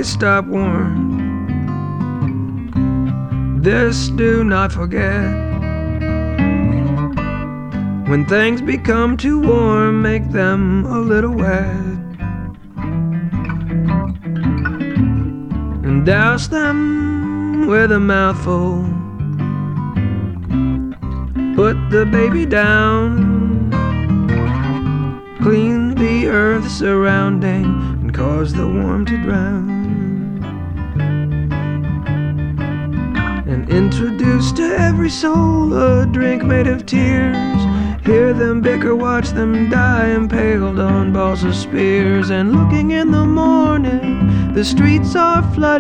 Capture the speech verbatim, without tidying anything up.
they stop warm. This do not forget. When things become too warm, make them a little wet, and douse them with a mouthful. Put the baby down, clean the earth surrounding, and cause the warmth to drown. And introduce to every soul a drink made of tears. Hear them bicker, watch them die, impaled on balls of spears. And looking in the morning, the streets are flooded.